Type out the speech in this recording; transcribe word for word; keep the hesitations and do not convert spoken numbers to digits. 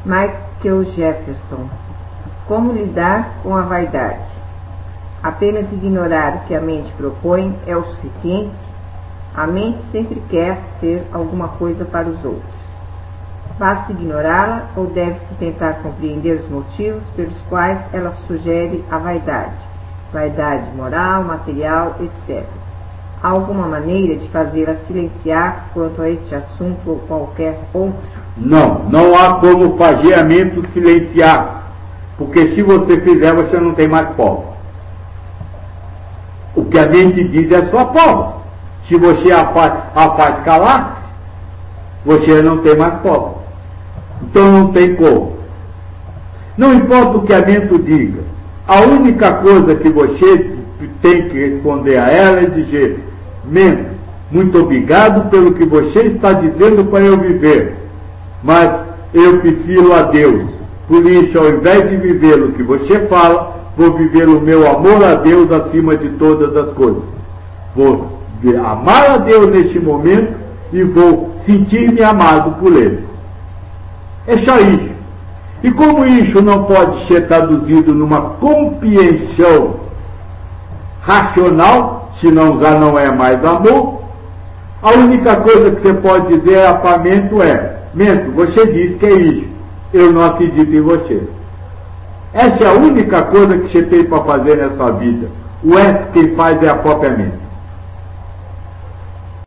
Michael Jefferson. Como lidar com a vaidade? Apenas ignorar o que a mente propõe é o suficiente? A mente sempre quer ser alguma coisa para os outros. Basta ignorá-la ou deve-se tentar compreender os motivos pelos quais ela sugere a vaidade? Vaidade moral, material, etcétera. Há alguma maneira de fazê-la silenciar quanto a este assunto ou qualquer outro? Não, não há como fazer a mente silenciar. Porque se você fizer, você não tem mais prova. O que a mente diz é sua prova. Se você a faz, a faz calar, você não tem mais prova. Então não tem como. Não importa o que a mente diga. A única coisa que você tem que responder a ela é dizer: mente, muito obrigado pelo que você está dizendo para eu viver, mas eu prefiro a Deus. Por isso, ao invés de viver o que você fala, vou viver o meu amor a Deus acima de todas as coisas. Vou amar a Deus neste momento e vou sentir-me amado por Ele. É só isso. E como isso não pode ser traduzido numa compreensão racional, senão já não é mais amor, a única coisa que você pode dizer a tua mente é: mente, você disse que é isso. Eu não acredito em você. Essa é a única coisa que você tem para fazer nessa vida. O resto quem faz é a própria mente.